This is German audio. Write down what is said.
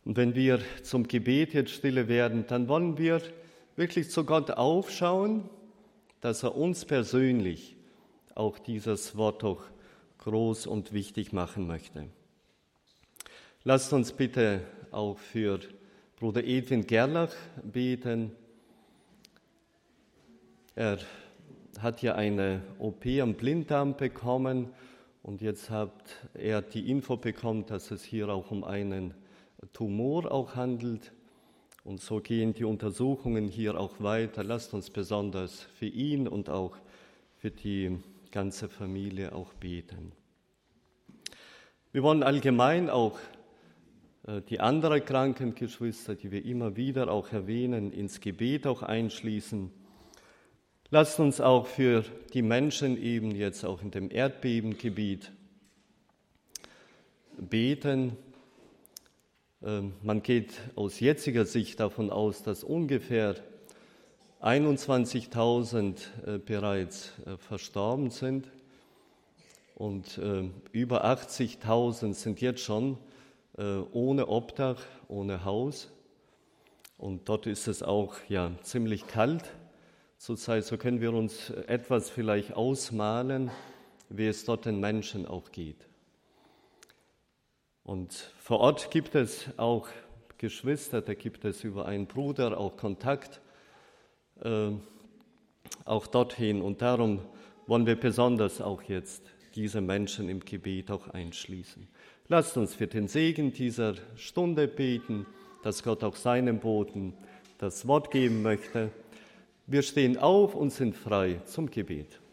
Und wenn wir zum Gebet jetzt stille werden, dann wollen wir wirklich zu Gott aufschauen, dass er uns persönlich auch dieses Wort doch groß und wichtig machen möchte. Lasst uns bitte auch für Bruder Edwin Gerlach beten. Er hat ja eine OP am Blinddarm bekommen und jetzt hat er die Info bekommen, dass es hier auch um einen Tumor auch handelt. Und so gehen die Untersuchungen hier auch weiter. Lasst uns besonders für ihn und auch für die ganze Familie auch beten. Wir wollen allgemein auch die anderen kranken Geschwister, die wir immer wieder auch erwähnen, ins Gebet auch einschließen. Lasst uns auch für die Menschen eben jetzt auch in dem Erdbebengebiet beten. Man geht aus jetziger Sicht davon aus, dass ungefähr 21.000 bereits verstorben sind und über 80.000 sind jetzt schon ohne Obdach, ohne Haus. Und dort ist es auch ja ziemlich kalt zurzeit. So können wir uns etwas vielleicht ausmalen, wie es dort den Menschen auch geht. Und vor Ort gibt es auch Geschwister, da gibt es über einen Bruder auch Kontakt, auch dorthin. Und darum wollen wir besonders auch jetzt diese Menschen im Gebet auch einschließen. Lasst uns für den Segen dieser Stunde beten, dass Gott auch seinem Boten das Wort geben möchte. Wir stehen auf und sind frei zum Gebet.